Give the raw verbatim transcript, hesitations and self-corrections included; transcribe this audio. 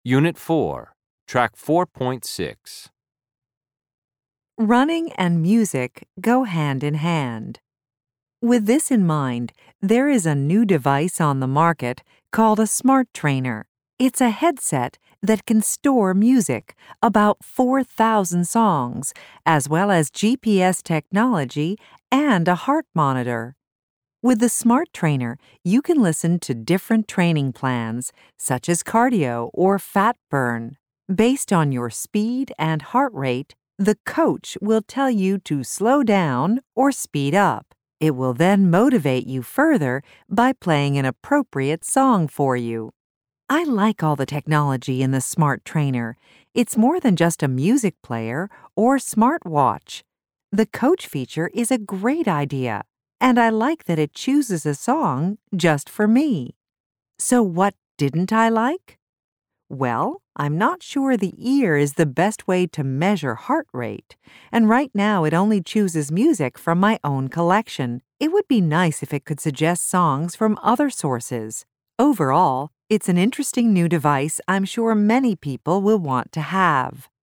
Unit four, Track four point six. Running and music go hand in hand. With this in mind, there is a new device on the market called a smart trainer. It's a headset that can store music, about four thousand songs, as well as G P S technology and a heart monitor. With the smart trainer, you can listen to different training plans, such as cardio or fat burn. Based on your speed and heart rate, the coach will tell you to slow down or speed up. It will then motivate you further by playing an appropriate song for you. I like all the technology in the smart trainer. It's more than just a music player or smartwatch. The coach feature is a great idea, and I like that it chooses a song just for me. So what didn't I like? Well, I'm not sure the ear is the best way to measure heart rate, and right now it only chooses music from my own collection. It would be nice if it could suggest songs from other sources. Overall, it's an interesting new device I'm sure many people will want to have.